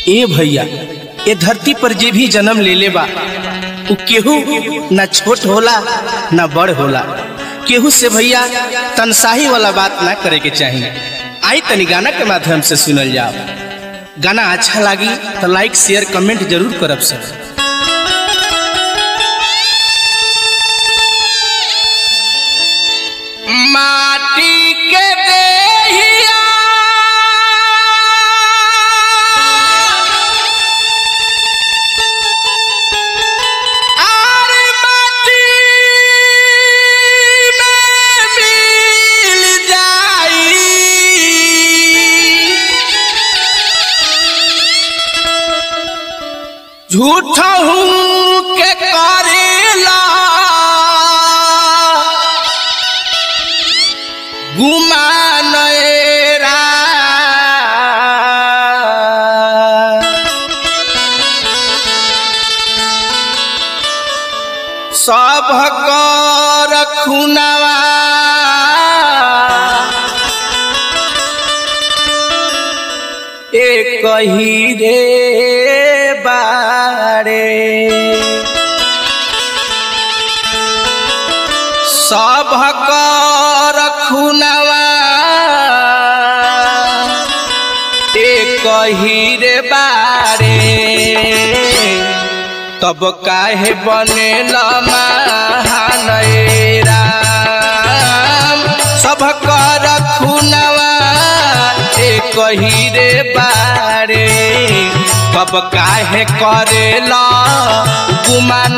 ए भैया, ए धरती पर जे भी जन्म ले ले बा उ केहू न छोट होला न बड़ होला। केहू से भैया तनसाही वाला बात ना करे के चाहिए। आई तनी गाना के माध्यम से सुनल जाओ। गाना अच्छा लगी तो लाइक शेयर कमेंट जरूर करब सब। माटी के देहिया आर माटी में मिल जाई, झूठा हूँ के करेला गुमानेरा। सब कर खुनवा एक ही रे बारे, सब कर खुनवा एक ही रे बारे। तब काहे बनेल महान राम, सब कर खुनवा एक ही रे बारे। तब काहे करेल गुमान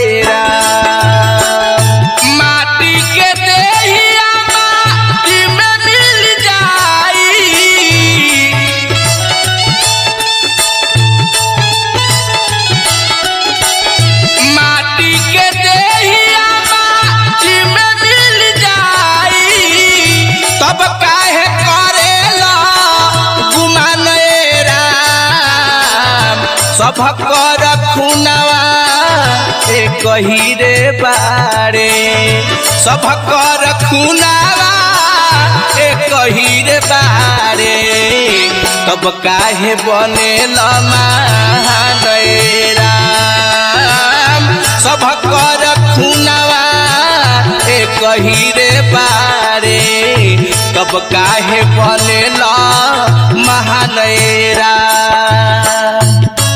राम। माटी के देहिया माटी में मिल जाई, माटी के देहिया माटी में मिल जाई। तब काहे करेला गुमान राम, सब कर खुनवा एक ही रे बारे। सब कर खुनवा एक ही रे बारे। तब काहे बनेल महान राम, सब कर खुनवा एक ही रे बारे। तब काहे बनेल महान राम।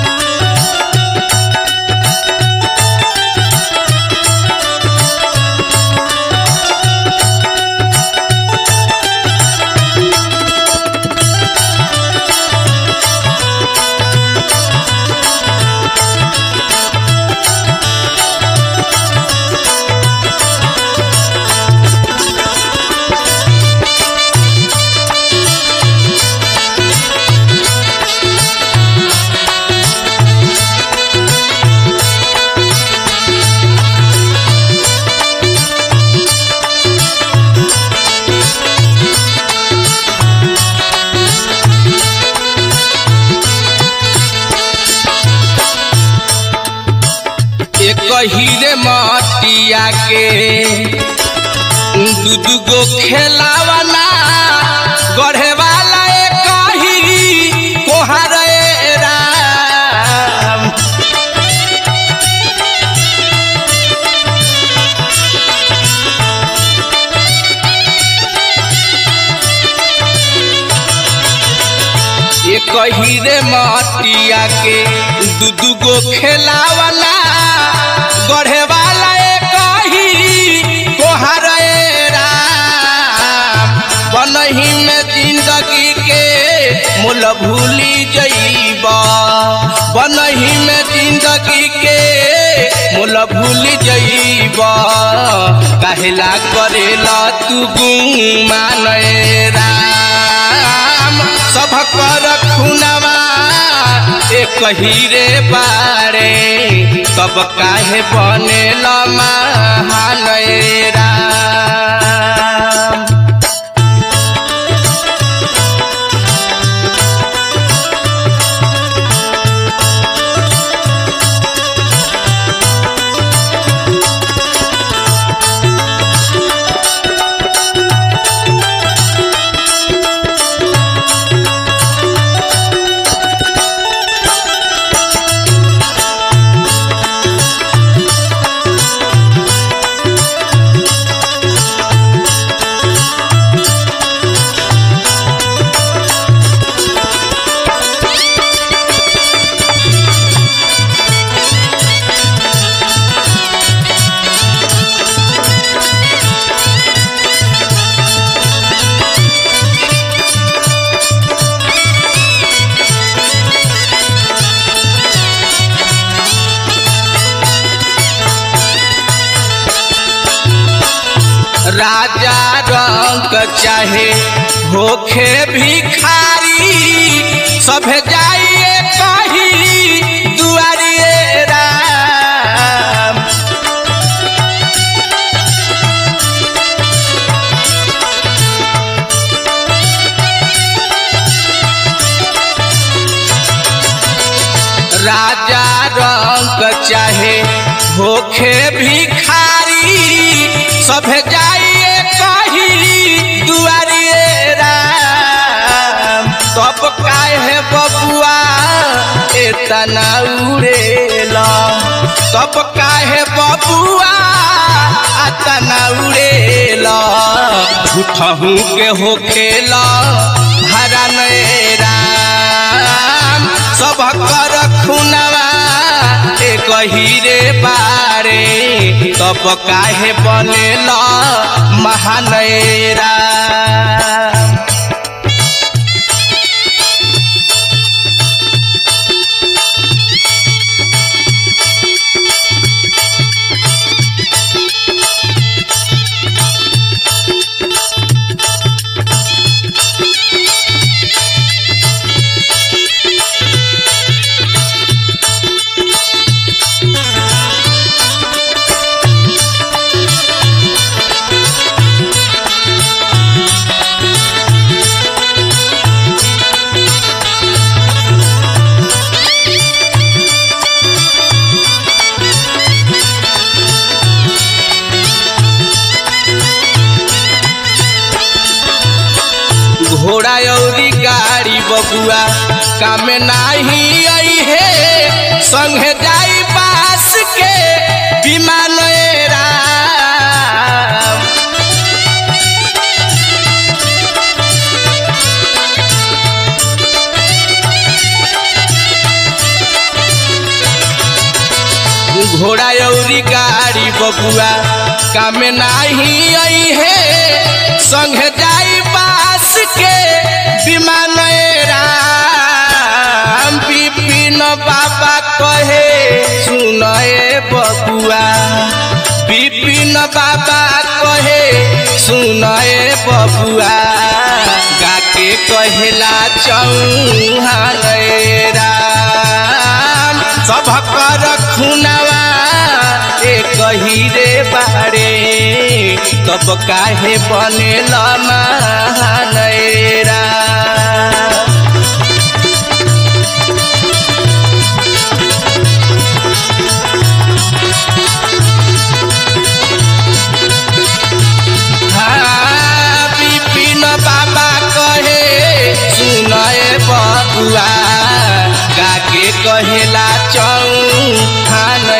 एक ही रे मटिया के दू गो खेलावना, गढ़े वाला एक ही कोहार राम। एक ही रे मटिया के दू गो खेलावना, गढ़े वाला एक ही कोहार राम। बनही में जिंदगी के मोल भूली जइबा, बनही में जिंदगी के मोल भूली जइबा। काहेला करेला तू गुमान राम, सब कर खुनवा एक ही रे बारे। तब काहे बनेल महान राम। चाहे होखे भिखारी सब जाइए कहीं दुआरिए राम। राजा रंग चाहे होखे भिखारी सब जाइए कहीं दुआरिए राम। तब काहे बबुआ इतना उड़ेला, तब काहे बबुआ इतना उड़ेला, झूठहू के होखेला हरण राम। सब कर खुनवा एक हीरे बारे, तब काहे बनेला महान राम। घोड़ा औरी गाड़ी बबुआ काम नाही आई है, संगे जाई बास के विमान राम। घोड़ा औरी गाड़ी बबुआ काम नाही आई है, संगे जाई बास के विमान राम। विपिन बाबा कहे सुनए बबुआ, विपिन बाबा कहे सुनए बबुआ, गाके कहेला चौहान राम। सब कर खुनवा एक हीरे बारे, तब काहे बनेला महान राम। हाँ विपिन बाबा कहे सुनए बबुआ, गाके कहेला चौहान